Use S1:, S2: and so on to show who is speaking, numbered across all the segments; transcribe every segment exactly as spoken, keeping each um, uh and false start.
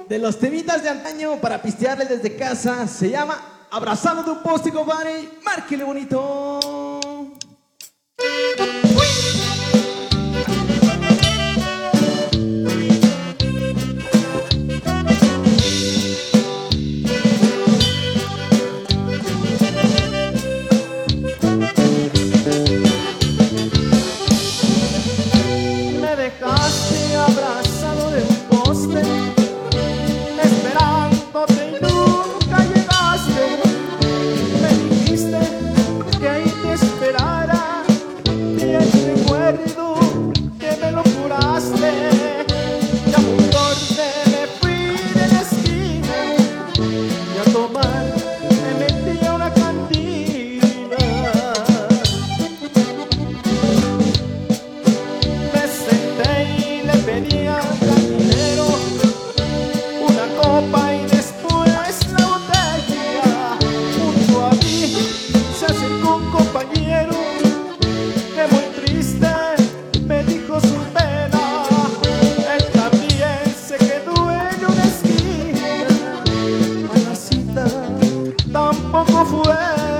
S1: de los temitas de antaño para pistearle desde casa. Se llama Abrazado de un poste, compadre. Márquele bonito.
S2: Me dejaste abrazado de un poste, esperándote y nunca llegaste. Me dijiste que ahí te esperara y el recuerdo que me lo curaste. Ya muy tarde me fui de la esquina y a tomar me metí a una cantina. Me senté y le pedía al cantinero una copa y después la botella. Junto a mí se acercó un compañero que muy triste me dijo su pena. Él también se quedó en una esquina. A la cita tampoco fue.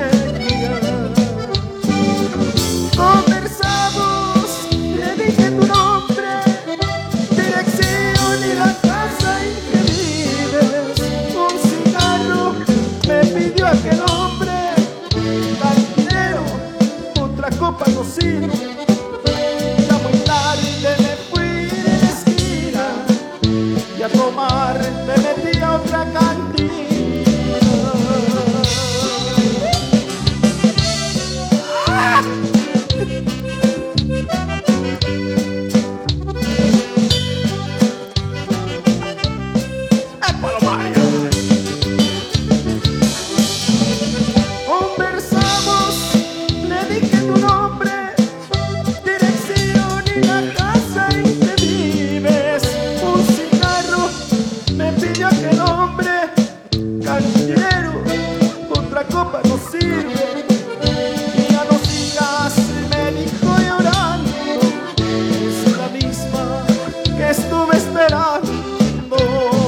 S2: Conversamos, le dije tu nombre, dirección y la casa en que vives. Un cigarro me pidió aquel hombre, cantinero, otra copa no sirve. Ya muy tarde me fui de la esquina y a tomar me metí a otra cantina. Conversamos, le dije tu nombre, dirección y la casa en que vives. Un cigarro me pidió aquel hombre, cantinero, otra copa no sirve. Y ya no sigas, me dijo llorando, es la misma que estuve esperando.